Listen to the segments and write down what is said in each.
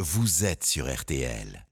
vous êtes sur RTL.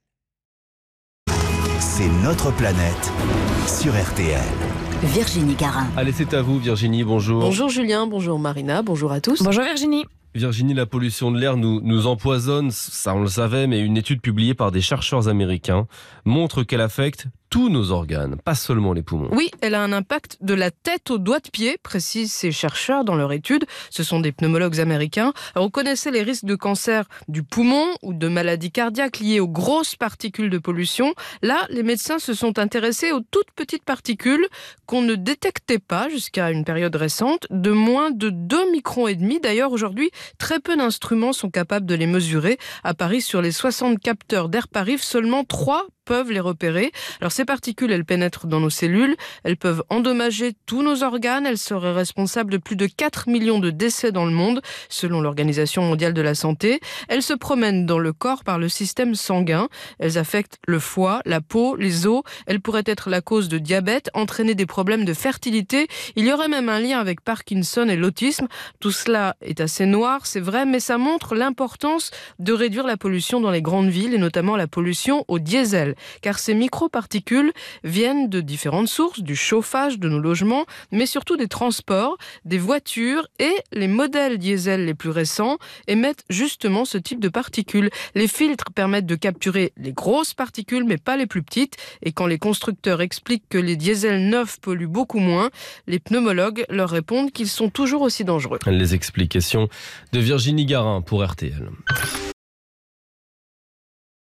C'est notre planète sur RTL. Virginie Garin. Allez, c'est à vous Virginie, bonjour. Bonjour Julien, bonjour Marina, bonjour à tous. Bonjour Virginie. Virginie, la pollution de l'air nous empoisonne, ça on le savait, mais une étude publiée par des chercheurs américains montre qu'elle affecte tous nos organes, pas seulement les poumons. Oui, elle a un impact de la tête aux doigts de pied, précisent ces chercheurs dans leur étude. Ce sont des pneumologues américains. Alors, on connaissait les risques de cancer du poumon ou de maladies cardiaques liées aux grosses particules de pollution. Là, les médecins se sont intéressés aux toutes petites particules qu'on ne détectait pas jusqu'à une période récente, de moins de 2,5 microns. D'ailleurs, aujourd'hui, très peu d'instruments sont capables de les mesurer. À Paris, sur les 60 capteurs d'Airparif, seulement 3 peuvent les repérer. Alors ces particules, elles pénètrent dans nos cellules, elles peuvent endommager tous nos organes, elles seraient responsables de plus de 4 millions de décès dans le monde, selon l'Organisation mondiale de la santé. Elles se promènent dans le corps par le système sanguin, elles affectent le foie, la peau, les os, elles pourraient être la cause de diabète, entraîner des problèmes de fertilité. Il y aurait même un lien avec Parkinson et l'autisme. Tout cela est assez noir, c'est vrai, mais ça montre l'importance de réduire la pollution dans les grandes villes et notamment la pollution au diesel. Car ces microparticules viennent de différentes sources, du chauffage de nos logements, mais surtout des transports, des voitures, et les modèles diesel les plus récents émettent justement ce type de particules. Les filtres permettent de capturer les grosses particules, mais pas les plus petites, et quand les constructeurs expliquent que les diesels neufs polluent beaucoup moins, les pneumologues leur répondent qu'ils sont toujours aussi dangereux. Les explications de Virginie Garin pour RTL.